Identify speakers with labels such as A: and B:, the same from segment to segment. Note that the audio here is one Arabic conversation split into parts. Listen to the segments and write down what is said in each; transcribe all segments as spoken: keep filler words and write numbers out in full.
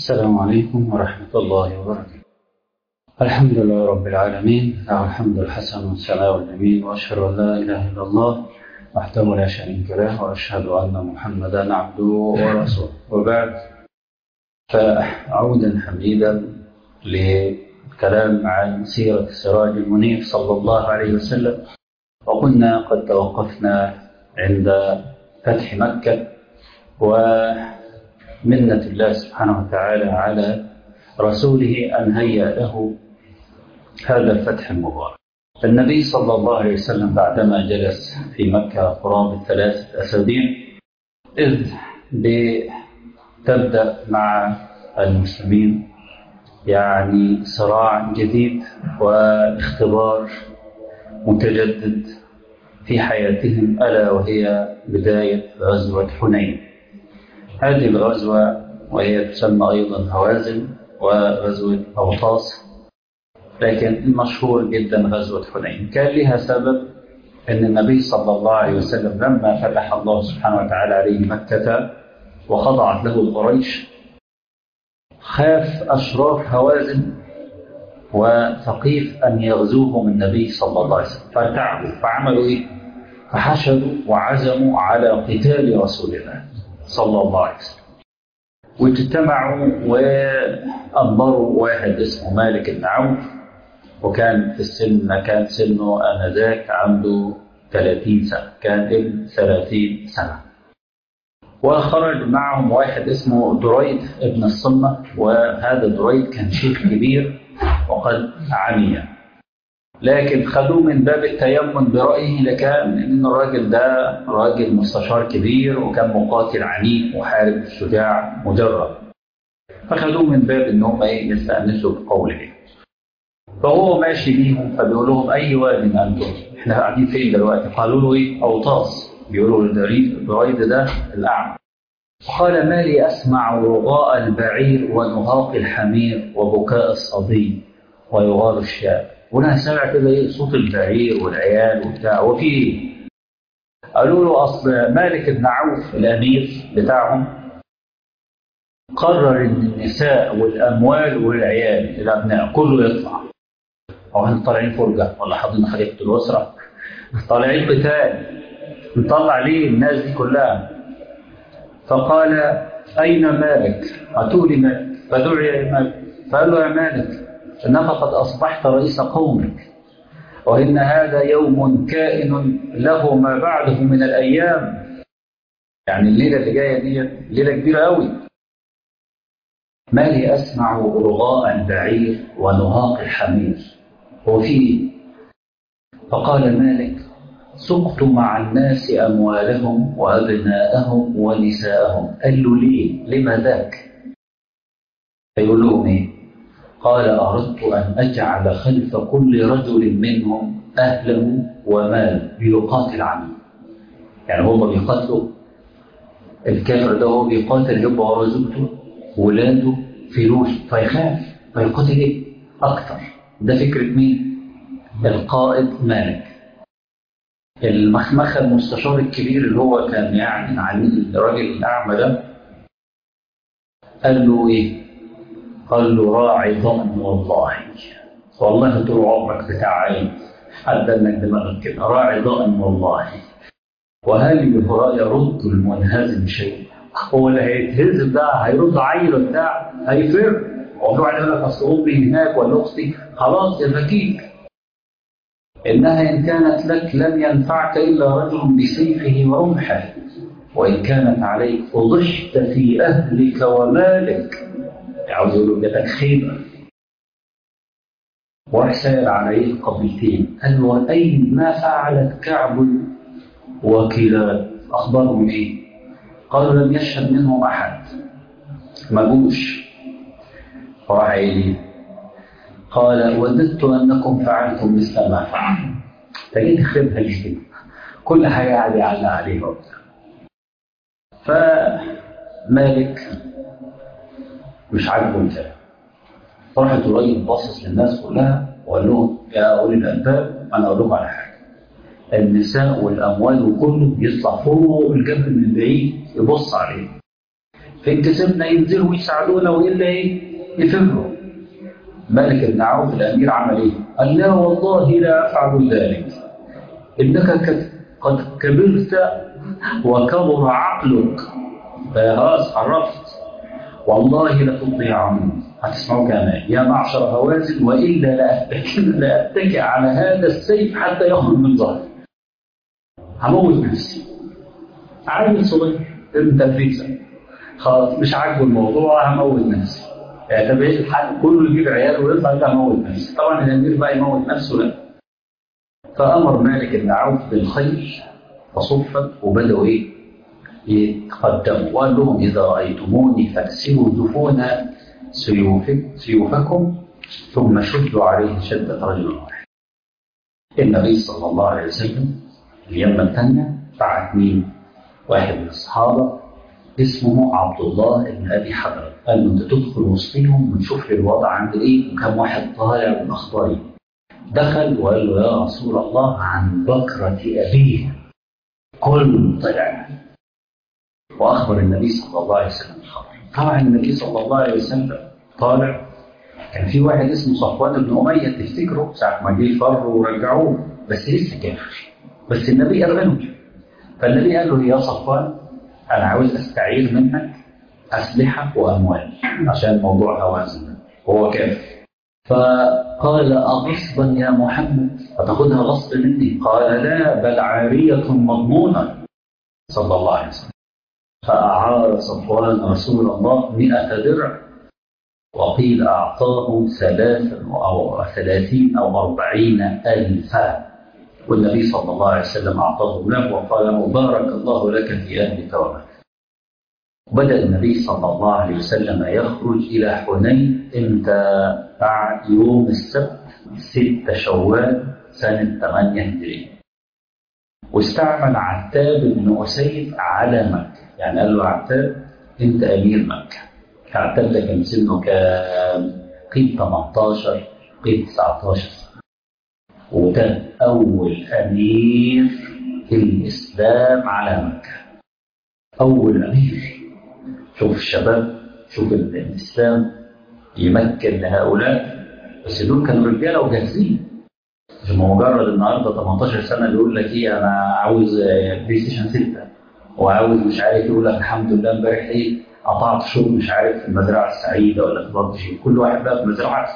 A: السلام عليكم ورحمة الله وبركاته. الحمد لله رب العالمين، له الحمد الحسن والثناء الجميل، وأشهد أن لا إله إلا الله وحده لا شريك له، وأشهد أن محمدا عبده ورسوله. وبعد، فعودا حميدا للكلام عن سيرة السراج المنير صلى الله عليه وسلم. وكنا قد توقفنا عند فتح مكة ومنة الله سبحانه وتعالى على رسوله أن هيأ له هذا الفتح المبارك. النبي صلى الله عليه وسلم بعدما جلس في مكة قرابة ثلاثة أسابيع إذ تبدأ مع المسلمين يعني صراع جديد واختبار متجدد في حياتهم، ألا وهي بداية غزوة حنين. هذه الغزوة وهي تسمى أيضا هوازن وغزوة أوطاس، لكن المشهور جدا غزوة حنين. كان لها سبب أن النبي صلى الله عليه وسلم لما فتح الله سبحانه وتعالى عليه مكة وخضعت له قريش، خاف أشراف هوازن وثقيف أن يغزوهم النبي صلى الله عليه وسلم، فارتعبوا. فعملوا إيه؟ فحشدوا وعزموا على قتال رسول الله صلى الله عليه وسلم، واجتمعوا وأنظروا واحد اسمه مالك بن عوف، وكان في السن كان سنه آنذاك عنده ثلاثين سنة، كان ابن ثلاثين سنة. وخرج معهم واحد اسمه دريد ابن الصمة، وهذا دريد كان شيخ كبير وقد عمي، لكن خدوه من باب التيمم برأيه، لكان إن الراجل ده راجل مستشار كبير وكان مقاتل عنيف محارب شجاع مجرب، فخدوه من باب إنهم يستأنسوا بقوله. فهو ماشي بيهم فبيقول لهم أي واد أنتم؟ إحنا قاعدين فين دلوقتي؟ قالوا له إيه؟ أوطاس. بيقولوا لدريد ده الأعمى. قال ما لي أسمع رغاء البعير ونهاق الحمير وبكاء الصبي ويغار الشاب. وانا سمع كده ايه صوت البعير والعيال وبتاع، وفي ايه؟ قالوا له اصل مالك بن عوف الامير بتاعهم قرر ان النساء والاموال والعيال الابناء كله يطلع. هو احنا طالعين فرجه ولا حاضرين حديقه الاسره؟ طالعين قتال، نطلع ليه الناس دي كلها؟ فقال اين مالك؟ هاتوا لي مالك. فدعي مالك، فقال له يا مالك إنك قد أصبحت رئيس قومك، وإن هذا يوم كائن له ما بعده من الأيام. يعني الليلة اللي جاية دي ليلة كبيرة قوي. ما لي أسمع رغاء البعير ونهاق الحمير وفيه. فقال مالك سقت مع الناس أموالهم وأبناءهم ونساءهم. قال له ليه؟ لما ذاك؟ فيقول لهم إيه؟ قال أردت أن أجعل خلف كل رجل منهم أهله ومال بيقاتل عنه. يعني هم بيقاتلوا، الكافر ده هو بيقاتل يبقى ورا زوجته ولاده فلوس، فيخاف فيقاتل ايه؟ أكتر. ده فكرة مين؟ القائد مالك. المخمخة المستشار الكبير اللي هو كان يعني عن الراجل الأعمى ده قال له إيه؟ قال له راعي ضأن والله، والله طول عمرك بتاع عين حتى انك دماغك كده، راعي ضأن والله، وهل يرد المنهزم شيء؟ هو اللي هيتهزم ده هيرد عيله بتاع هيفر؟ هو في واحد يقول لك اصل امي هناك ولا اختي، خلاص يا فكيك، انها ان كانت لك لن ينفعك الا رجل بسيفه ورمحه، وان كانت عليك فضحت في اهلك ومالك. عاوز يقولوا جاتك خيبة. وراح سائل عليه القبيلتين، قال له أين ما فعلت كعب وكلاب؟ أخبرهم إيه؟ قالوا لم يشهد منهم أحد، ما جوش. فراح إيه؟ قال وددت أنكم فعلتم مثل ما فعل. تجد خيبها ليه؟ كل حاجة قاعد يعلق عليه وبتاع. فمالك مش عاجبه الكلام، راح دريد باصص للناس كلها وقال لهم يا اولي الالباب انا اقول لكم على حاجه، النساء والاموال وكله يطلع فوق الجبل من بعيد يبص عليه، فين كسبنا ينزلوا ويساعدونا وإلا إيه يفروا. مالك بن عوف الأمير عمل إيه؟ قال لا والله لا أفعل ذلك، إنك قد كبرت وكبر عقلك، خلاص عرفت، والله لتطيعن. هتسمعوا كمان يا معشر هوازن وإلا لأتكئ على هذا السيف حتى يخرج من ظهري. هموت نفسي. عيل صغير انت فيكسا خلاص مش عاجبه الموضوع، هموت نفسي. يعني طب ايه الحل؟ كله يجيب عياله ويطلع ده هموت نفسي. طبعا الامير بقى يموت نفسه لا. فامر مالك بن عوف بالخيل فصفت وبداوا ايه يتقدموا، وقال لهم اذا رايتموني فاكسروا جفون سيوفكم ثم شدوا عليه شده رجل واحد. النبي صلى الله عليه وسلم اليمه الثانيه بعت مين؟ واحد من الصحابه اسمه عبد الله بن ابي حضره، قال له انت تدخل وسطهم ونشوف لي الوضع عند ايه وكم واحد طالع والاخبار. دخل وقال له يا رسول الله عن بكره ابيه كل طلع، واخبر النبي صلى الله عليه وسلم الخبر. طبعا النبي صلى الله عليه وسلم طالع، كان في واحد اسمه صفوان بن اميه تفتكروا ساعه ما جه فر ورجعوه بس لسه كافر، بس النبي ارغمه. فالنبي قال له يا صفوان انا عاوز استعير منك اسلحه واموال عشان موضوع هوازن وهو كافر. فقال اغصبا يا محمد فتاخذها غصب مني؟ قال لا بل عاريه مضمونه صلى الله عليه وسلم. فأعار صفوان رسول الله مئة درع، وقيل أعطاه ثلاثا أو ثلاثين أو أربعين ألفا، والنبي صلى الله عليه وسلم أعطاه له وقال بارك الله لك في أهلك ومالك. بدأ النبي صلى الله عليه وسلم يخرج إلى حنين إمتى؟ بعد يوم السبت ستة شوال سنة ثمانية هجرية. واستعمل عتاب بن أسيد على مكة، يعني قال له عتاب أنت أمير مكة. عتاب ده كان سنه كام؟ قيل ثمانية عشر قيل تسعة عشر سنة، وده أول أمير في الإسلام على مكة، أول أمير. شوف الشباب، شوف الإسلام يمكن لهؤلاء، بس دول كانوا رجالة وجاهزين، مش مجرد النهارده ثمانية عشر سنه بيقول لك ايه انا عاوز بلاي ستيشن ستة وعاوز مش عارف، يقول لك الحمد لله امبارح ايه قطعت شغل مش عارف في المزرعه السعيده ولا في بطشي، كل واحد بقى في مزرعته.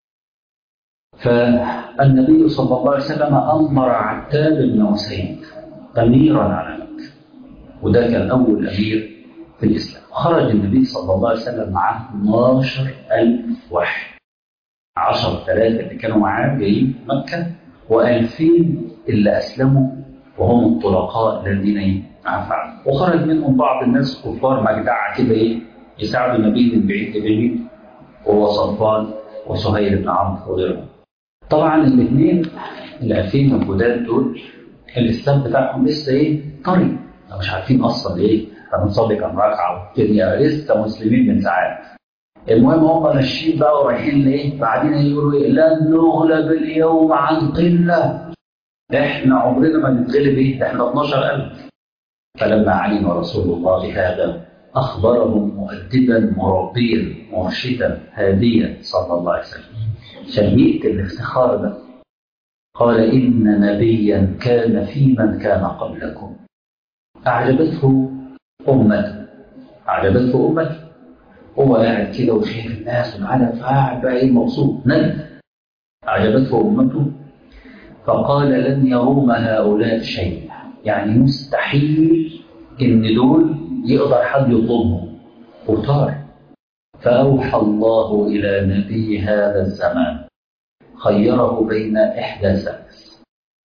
A: فالنبي صلى الله عليه وسلم امر عتاب بن اسيد اميرا على مكه، وده كان اول امير في الاسلام. خرج النبي صلى الله عليه وسلم معاه اثناشر ألف واحد، عشرة ثلاثة اللي كانوا معاه جايين مكة، وألفين اللي أسلموا وهم الطلقاء الذين عفوا. وخرج منهم بعض الناس كفار مجدعة كده إيه يساعدوا النبي من بعيد لبعيد، وهو صفوان وسهيل بن عمرو وغيرهم. طبعا الاثنين الألفين الجداد دول الإسلام بتاعهم لسه إيه طري، مش عارفين أصلا إيه فبنصلي كم ركعة والدنيا لسه مسلمين من ساعات. المهم هم ماشيين بقى ورايحين لايه؟ بعدين يقولوا ايه؟ لن نغلب اليوم عن قله، احنا عمرنا ما نتغلب ايه؟ احنا اثناشر ألف. فلما علم رسول الله هذا اخبرهم مؤدبا مربيا مرشدا هاديا صلى الله عليه وسلم عشان يقتل الافتخار ده. قال ان نبيا كان في من كان قبلكم اعجبته امته، اعجبته امته، هو قاعد كده وشايف الناس والعالم فقاعد بقى ايه مبسوط نجم. اعجبته امته فقال لن يروم هؤلاء شيء، يعني مستحيل ان دول يقدر حد يطلبهم وطار. فاوحى الله الى نبي هذا الزمان خيره بين احدى ثلاث: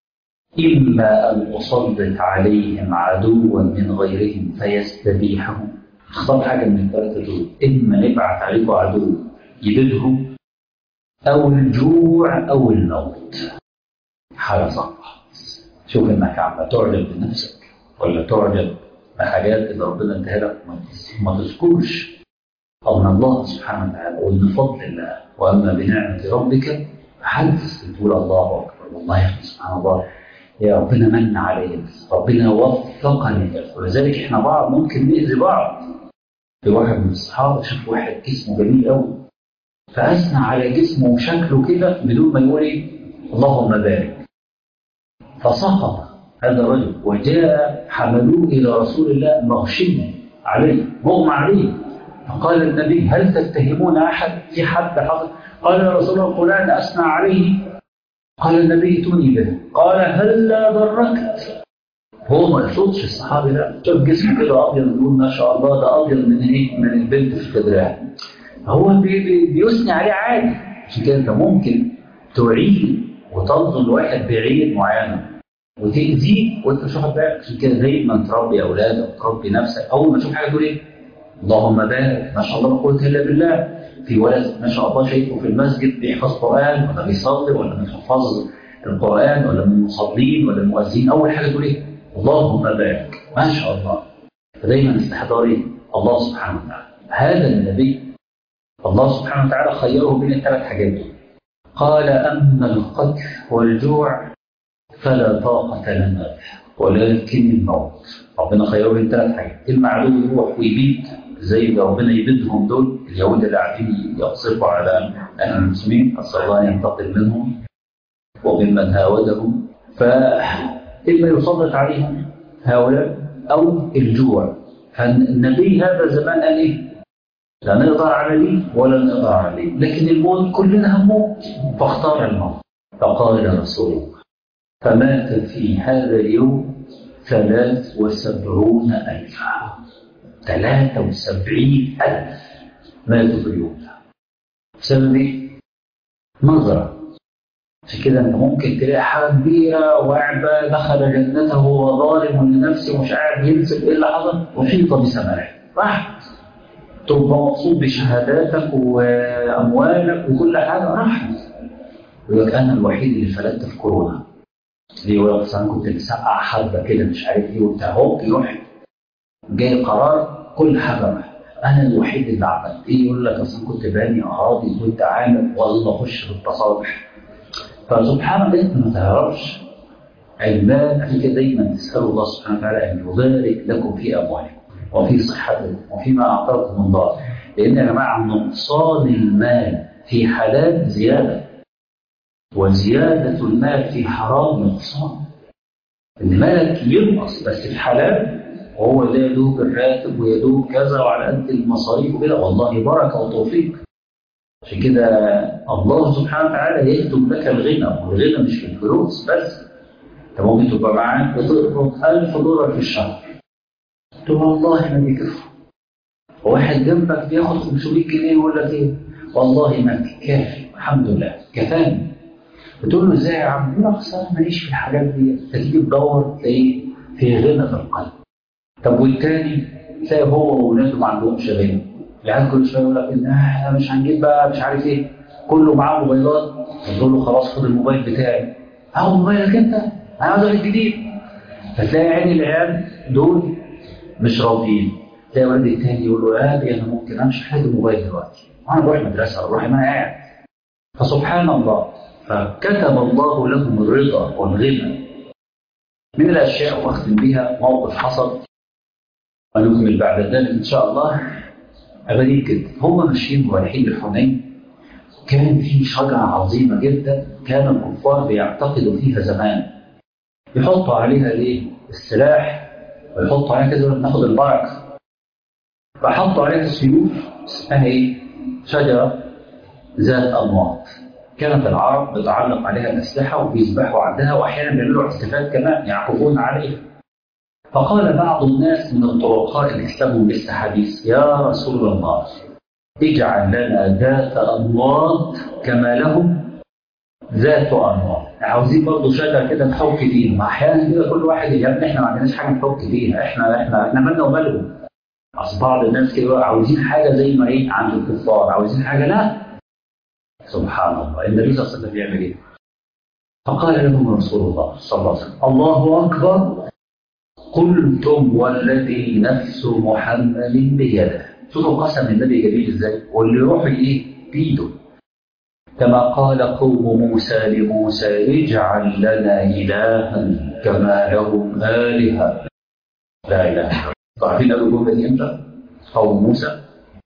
A: اما ان اسلط عليهم عدوا من غيرهم فيستبيحهم، اختار حاجة من الثلاثة دول، إما نبعث عليكم عدو يبيدهم أو الجوع أو الموت. حالة صعبة. شوف إنك عم تعجب بنفسك ولا تعجب بحاجات اللي ربنا اداها لك، ما تذكرش أن الله سبحانه وتعالى وإن فضل الله وأما بنعمة ربك فحدث تقول الله أكبر. والله يا سبحان الله يا ربنا من علينا، ربنا وفقني، ولذلك إحنا بعض ممكن نأذي بعض في واحد من الصحابة شاف واحد جسمه جميل قوي، فأثنى على جسمه وشكله كده بدون ما يقول إيه اللهم بارك، فسقط هذا الرجل وجاء حملوه إلى رسول الله مغشيا عليه مغمى عليه، فقال النبي هل تتهمون أحد في حد حصل؟ قال يا رسول الله فلان أثنى عليه. قال النبي ائتوني به. قال هل لا بركت؟ هو ما يقصدش الصحابي ده، شوف جسمه كده ابيض يقول ما شاء الله ده ابيض من ايه؟ من البنت في صدرها. هو بي بي بيثني عليه عادي. عشان كده انت ممكن تعين وتنظر لواحد بعين معينه وتأذيه وانت مش واخد بالك. عشان كده دايما تربي اولادك وتربي نفسك، اول ما تشوف حاجه تقول ايه؟ اللهم بارك، ما شاء الله لا قوه الا بالله. في ولد ما شاء الله شايفه في المسجد بيحفظ قران ولا بيصلي ولا بيحفظ القران ولا من المصلين ولا المؤذنين، اول حاجه تقول ايه؟ اللهم بارك، ما شاء الله. فدايما استحضاري الله سبحانه وتعالى. هذا النبي الله سبحانه وتعالى خيره بين الثلاث حاجات دول. قال أما القتل والجوع فلا طاقة لنا به ولكن الموت. ربنا خيره بين ثلاث حاجات، إما عدو يروح ويبيد زي ما ربنا يبيدهم دول اليهود اللي قاعدين يقصفوا على أهل المسلمين، أسأل الله أن ينتقم منهم وممن هاودهم، فإما يسلط عليهم هؤلاء أو الجوع. فالنبي هذا زمان قال إيه؟ لا نقدر عليه ولا نقدر عليه، لكن الموت كلنا هنموت، فاختار الموت. فقال رسول الله فمات في هذا اليوم ثلاث وسبعون ألفا، ثلاثة وسبعين ألف ماتوا في اليوم ده بسبب إيه؟ نظرة. عشان كده انت ممكن تلاقي حاجه كبيره وقاعد بقى دخل جنته وهو ظالم لنفسه ومش قاعد ينسب ايه اللي حصل، وحيط بسمائه راحت، تبقى مبسوط بشهاداتك واموالك وكل حاجه راحت. يقول لك انا الوحيد اللي فلتت في كورونا، ليه؟ يقول لك انا كنت مسقع حبه كده مش عارف ايه وبتاع، هوب يروح جاي قرار كل حاجه راحت. انا الوحيد اللي عملت ايه؟ يقول لك اصلا كنت باني اراضي كنت عامل والله اخش في التصالح. فسبحان الله انت ما تعرفش المال. عشان كده دايما تسال الله سبحانه وتعالى ان يبارك لكم في اموالكم وفي صحتكم وفيما اعطاكم الله، لان يا جماعه نقصان المال في حلال زياده، وزياده المال في حرام نقصان. ان مالك ينقص بس في حلال وهو ده يدوب الراتب ويدوب كذا وعلى قد المصاريف وكده، والله بركه وتوفيق. عشان كده الله سبحانه وتعالى يكتب لك الغنى، والغنى مش في الفلوس بس. انت ممكن تبقى معاك بتقبض ألف دولار في الشهر، تقول والله ما بيكفي، وواحد جنبك بياخد خمسمائة جنيه يقول لك ايه؟ والله ما كافي الحمد لله كفاني. بتقول له ازاي يا عم؟ يقول لك اصل انا ماليش في الحاجات دي. تيجي تدور تلاقيه في غنى في القلب. طب والتاني تلاقي هو واولاده ما عندهمش غنى، العيال كل شويه يقول لك ان احنا مش هنجيب بقى مش عارف ايه، كله معاه موبايلات. تقول له خلاص خد الموبايل بتاعي. اهو موبايلك انت، انا عاوز واحد جديد. فتلاقي عين العيال دول مش راضيين. تلاقي ولد التاني يقول له يا ابي انا ممكن امشي محتاج الموبايل دلوقتي، وانا بروح مدرسه اروح ما انا قاعد. فسبحان الله، فكتب الله لهم الرضا والغنى. من الاشياء واختم بها موقف حصل ونكمل بعد ذلك ان شاء الله. غريب جدا، هم ماشيين رايحين لحنين، كان في شجره عظيمه جدا كان الكفار بيعتقدوا فيها زمان، يحطوا عليها الايه؟ السلاح، ويحطوا عليها كذا ناخد البركه. فحطوا عليها السيوف اسمها ايه؟ شجره ذات انواط. كانت العرب بتعلق عليها الاسلحه وبيذبحوا عندها، واحيانا بيعملوا احتفال كمان يعكفون عليها. فقال بعض الناس من الطرقاء اللي اسلموا لسه حديث يا رسول الله اجعل لنا ذات انواط كما لهم ذات انواط. عاوزين برضه شجره كده نحك فيها. احيانا كده كل واحد يا ابني احنا ما عندناش حاجه نحك فيها، احنا احنا احنا مالنا ومالهم. اصل بعض الناس كده عاوزين حاجه زي ما ايه عند الكفار، عاوزين حاجه لا. سبحان الله، النبي صلى الله عليه وسلم بيعمل ايه؟ فقال لهم رسول الله صلى الله عليه وسلم الله اكبر قلتم والذي نفس محمد بيده. شوفوا قسم النبي جميل ازاي، واللي يروح ايه بيده. كما قال قوم موسى لموسى اجعل لنا الها كما لهم الهه. لا اله الا الله. عارفين قالوا الجمله دي امتى؟ قوم موسى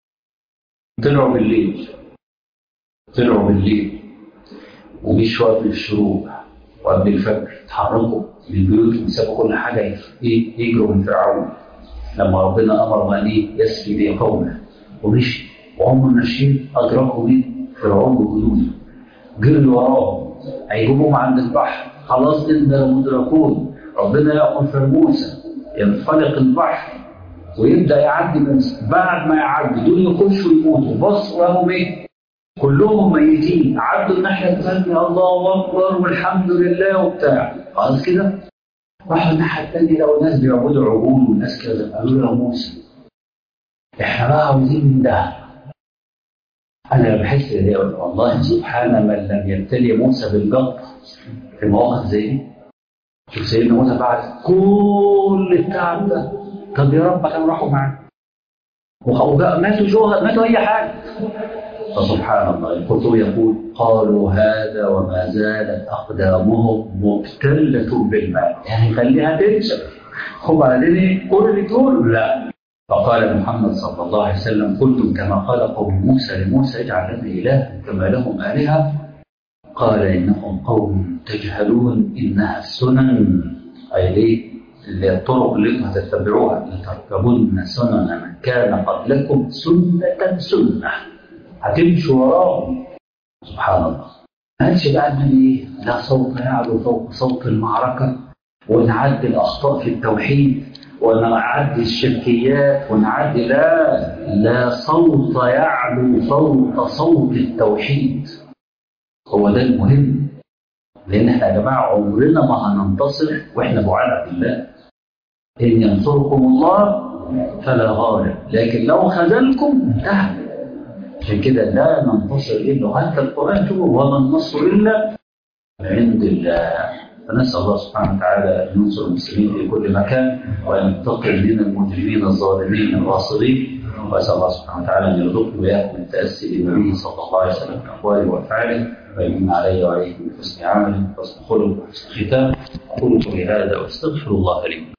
A: طلعوا بالليل طلعوا بالليل وجيش وقت الشروق وقبل الفجر اتحركوا من بيوتهم وسابوا كل حاجه ايه يجروا من فرعون لما ربنا امر ان ايه يسري بقومه ومشي وهم ماشيين ادركوا مين؟ فرعون وجنوده جروا وراهم هيجيبوهم عند البحر خلاص إنا لمدركون ربنا يأمر في موسى ينفلق البحر ويبدأ يعدي موسى بعد ما يعدي دول يخشوا يموتوا بصوا لهم ايه؟ كلهم ميتين عدوا الناحية الثانية الله أكبر والحمد لله وبتاع خلاص كده راحوا الناحية الثانية لقوا ناس بيعبدوا عجول والناس كذا قالوا له موسى احنا بقى عاوزين من ده أنا بحس إن والله سبحان من لم يبتلي موسى بالجبر في مواقف زي دي. شوف سيدنا موسى بعد كل التعب ده طب يا رب كانوا راحوا معانا وبقى ماتوا شهداء ماتوا أي حاجة فسبحان الله القرطبي يقول قالوا هذا وما زالت أقدامهم مبتلة بالماء يعني خليها تنشف وبعدين كل دول لا فقال محمد صلى الله عليه وسلم كنتم كما قال قوم موسى لموسى اجعل لنا إلها كما لهم آلهة قال إنهم قوم تجهلون إنها السنن أي ليه الطرق اللي انتم هتتبعوها لتركبون سنن من كان قبلكم سنة سنة هتمشوا وراهم سبحان الله ما قالش بقى ان ايه لا صوت يعلو فوق صوت المعركة ونعدي الأخطاء في التوحيد ونعدي الشركيات ونعدي لا لا صوت يعلو فوق صوت التوحيد هو ده المهم لأن احنا يا جماعة عمرنا ما هننتصر واحنا بعاد بالله إن ينصركم الله فلا غالب لكن لو خذلكم انتهى عشان كده لا ننتصر إلا حتى القرآن تقول وما النصر إلا من عند الله فنسأل الله سبحانه وتعالى أن ينصر المسلمين في كل مكان وينتقم من المجرمين الظالمين الغاصبين وأسأل الله سبحانه وتعالى أن يرزقنا وإياكم التأسي بالنبي صلى الله عليه وسلم في أقواله وأفعاله ويمن علي وعليكم بحسن عمل وحسن خلق وحسن ختام أقول قولي هذا وأستغفر الله لي